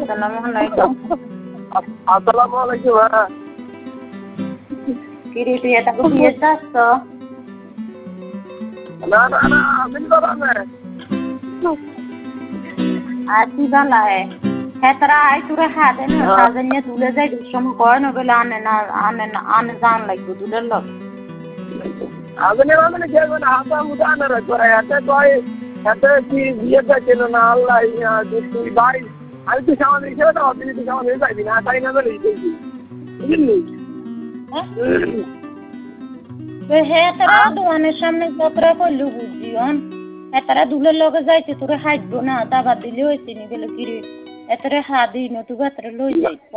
আসসালামু আলাইকুম। আসসালামু আলাইকুম। হ্যাঁ কিরে তুই এটা বিয়ে চাচ্ছ? না না না আমি করা না। আর কি বালায় হেতরা আই তুরে হাতে না সাজানিয়ে তুলে যাই দুসম কয় না বলে আনে জান লাগবে তুলের লোক। আগুনে মানে কে মানে হাতা মুদানা রে করে হাতে কয় হাতে কি বিয়েটা ছিল না আল্লাহ তুই ভাই আমি তুই সামনে হিসেবে তো অদিন তুই সামনে যাইবি না তাই না বলে বুঝলি হেতরা দোকানের সামনে কতরা কইলু বুঝি হেতরা দুলের লগে যাইতে তোরে হাইটবো না দাবার দিলে হয়েছে নি বলে কিরে এতরে হাত দিই না তুই লই যাই